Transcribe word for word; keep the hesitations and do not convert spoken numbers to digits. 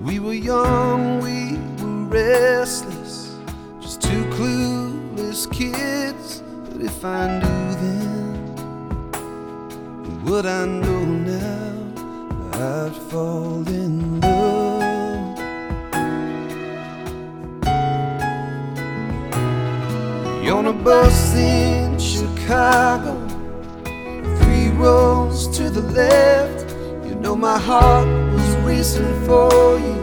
We were young, we were restless, just two clueless kids. But if I knew then what I know now, I'd fall in love. You're on a bus in Chicago, three rows to the left. You know my heart was racing for you.